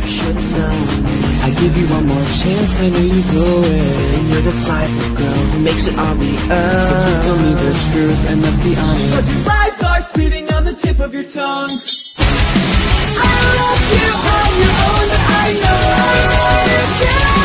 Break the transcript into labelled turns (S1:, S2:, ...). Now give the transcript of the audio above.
S1: should've known. I give you one more chance, I know you go it. You're the type of girl who makes it obvious. So please tell me the truth and let's be honest. 'Cause your lies are sitting on the tip of your tongue. I loved you on your own, but I know you can't.